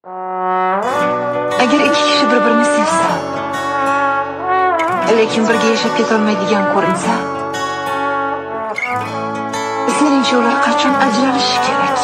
Agar ikki kishi bir-birini sevsa, lekin birga yashab ketolmaydigan ko'rinsa, seningcha ular qachon ajralishi kerak?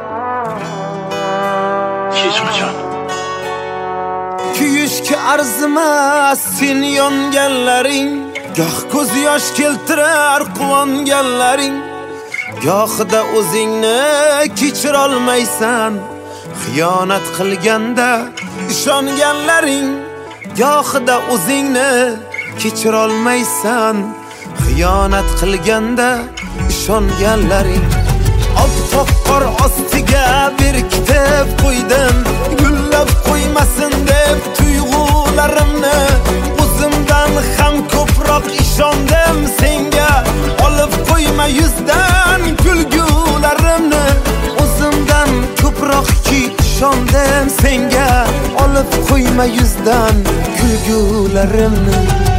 Hech qachon. Kuyishga arzimas sen yonganlaring, goh ko'z yosh keltirar quvonganlaring, gohida o'zingni kechira olmaysan, xiyonat qilganda ishonganlaring, gohida o'zingni kechira olmaysan, xiyonat qilganda ishonganlaring. Oppoq qor ostiga berkitib qo'ydim, gullab qo'ymasin deb tuyg'ularimni, o'zimdan ham ko'proq ishondim senga, olib qo'yma yuzdan kulgularimni, o'zimdan ko'proq ishondim senga, olib qo'yma yuzdan kulgularimni.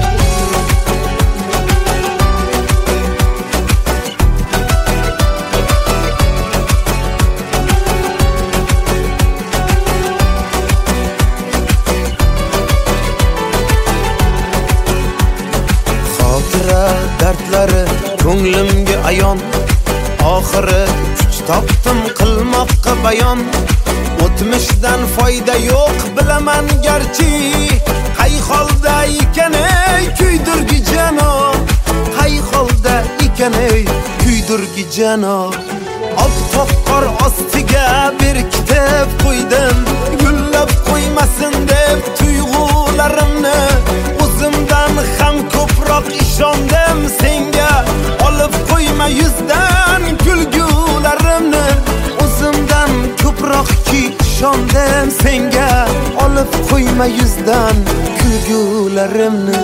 Dardlari ko'nglimga ayon, oxiri kuch topdim qilmoqqa bayon. O'tmishdan foyda yo'q bilaman garchi, qay holda ekan ey kuydirgi janob, qay holda ekan ey kuydirgi janob. Oppoq qor ostiga berkitib qo'ydim, gullab qo'ymasin deb tuyg'ularimni, o'zimdan ham ko'proq ishondim senga, olib qo'yma yuzdan kulgularimni, o'zimdan ko'proq ishondim senga, olib qo'yma yuzdan kulgularimni.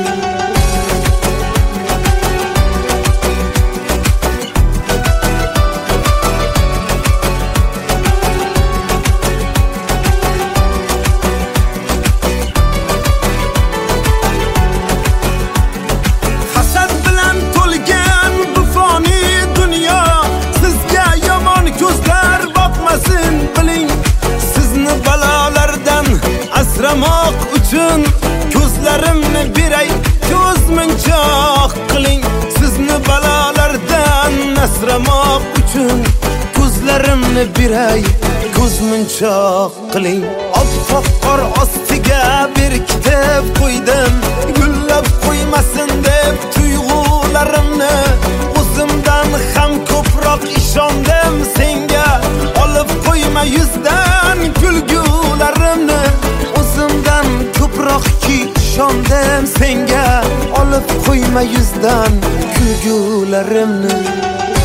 Asramoq uchun ko'zlarimni beray, ko'zmunchoq qiling. Sizni balolardan asramoq uchun ko'zlarimni beray, ko'zmunchoq qiling. Oppoq qor ostiga berkitib qo'ydim, gullab qo'ymasin deb tuyg'ularimni, o'zimdan ham ko'proq ishondim senga, olib qo'yma yuzdan kulgularimni, o'zimdan ko'proq ishondim senga, olib qo'yma yuzdan kulgularimni.